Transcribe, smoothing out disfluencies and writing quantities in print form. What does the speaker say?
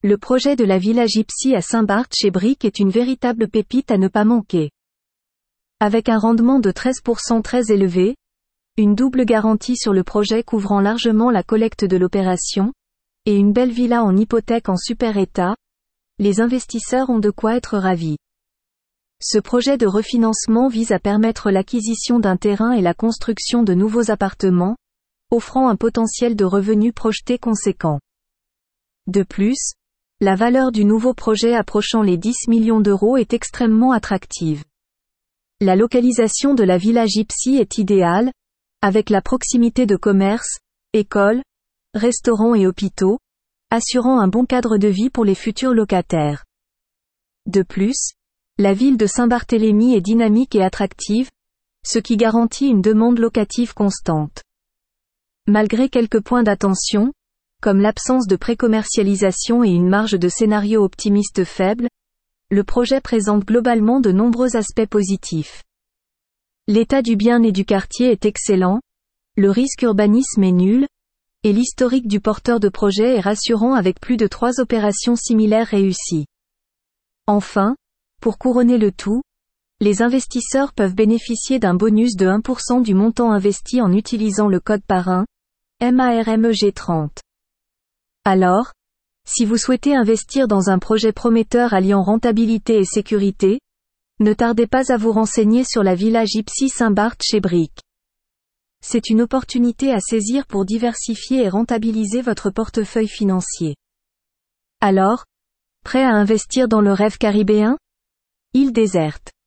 Le projet de la Villa Gypsy à Saint-Barth-chez-Briec est une véritable pépite à ne pas manquer. Avec un rendement de 13% très élevé, une double garantie sur le projet couvrant largement la collecte de l'opération, et une belle villa en hypothèque en super état, les investisseurs ont de quoi être ravis. Ce projet de refinancement vise à permettre l'acquisition d'un terrain et la construction de nouveaux appartements, offrant un potentiel de revenus projetés conséquent. De plus, la valeur du nouveau projet approchant les 10 millions d'euros est extrêmement attractive. La localisation de la Villa Gypsy est idéale, avec la proximité de commerces, écoles, restaurants et hôpitaux, assurant un bon cadre de vie pour les futurs locataires. De plus, la ville de Saint-Barthélemy est dynamique et attractive, ce qui garantit une demande locative constante. Malgré quelques points d'attention, comme l'absence de précommercialisation et une marge de scénario optimiste faible, le projet présente globalement de nombreux aspects positifs. L'état du bien et du quartier est excellent, le risque urbanisme est nul, et l'historique du porteur de projet est rassurant avec plus de 3 opérations similaires réussies. Enfin, pour couronner le tout, les investisseurs peuvent bénéficier d'un bonus de 1% du montant investi en utilisant le code parrain, MARMEG30. Alors, si vous souhaitez investir dans un projet prometteur alliant rentabilité et sécurité, ne tardez pas à vous renseigner sur la Villa Gypsy Saint-Barth-chez-Briec. C'est une opportunité à saisir pour diversifier et rentabiliser votre portefeuille financier. Alors, prêt à investir dans le rêve caribéen ? Île déserte.